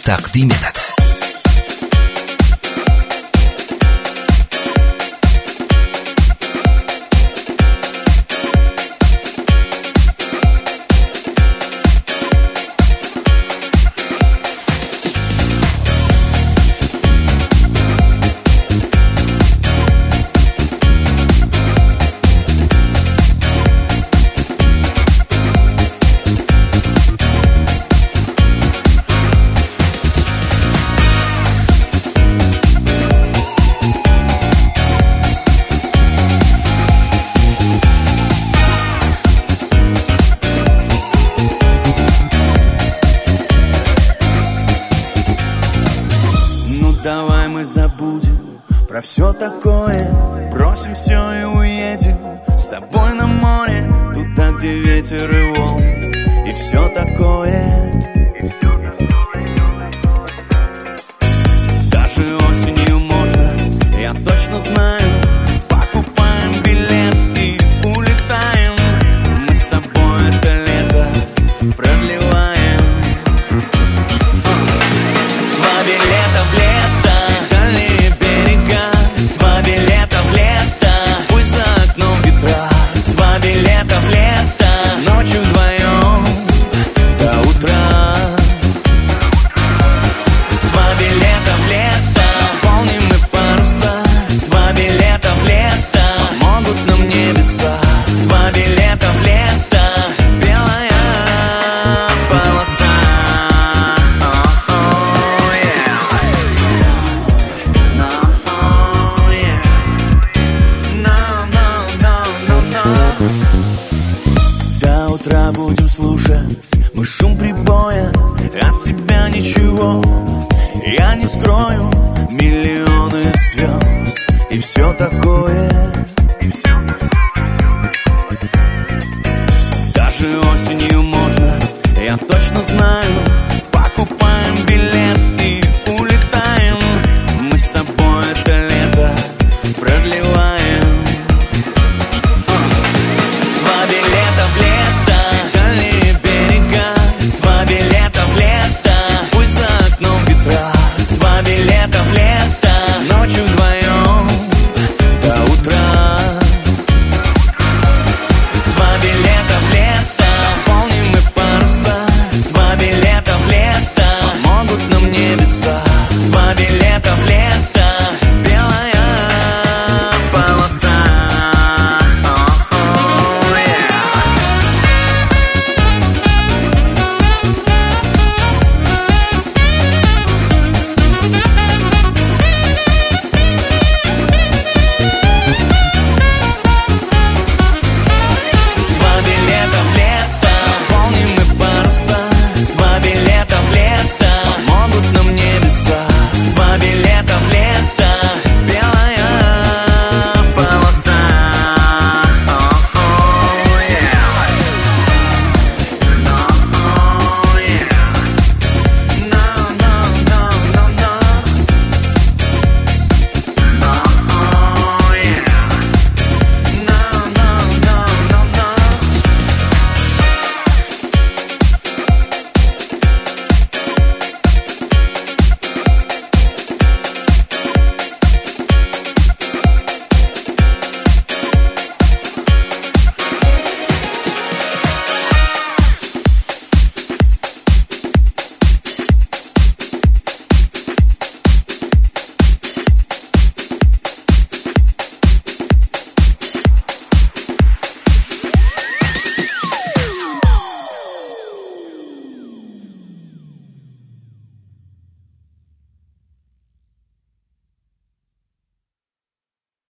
تقدیم داده. Давай мы забудем про все такое, бросим все и уедем с тобой на море, туда, где ветер и волны, и все такое. Даже осенью можно, я точно знаю, покупаем билет и улетаем. Мы с тобой это лето продлеваем. Два билета в лето, дальние берега, два билета в лето, пусть за окном ветра. Два билета в лето, ночью вдвоем до утра. Два билета в лето, полним мы паруса. Два билета в лето, помогут нам небеса. Два билета в лето, белая полоса. До утра будем слушать мы шум прибоя, от тебя ничего я не скрою. Миллионы звезд и все такое. Даже осенью можно, я точно знаю, покупаем билет и улетаем. Мы с тобой это лето продлеваем. Два билета в лето, дальние берега, два билета в лето, пусть за окном ветра. Два билета в лето, ночью вдвоем до утра. Два билета в лето, полним мы паруса. Два билета в лето, помогут нам небеса. Два билета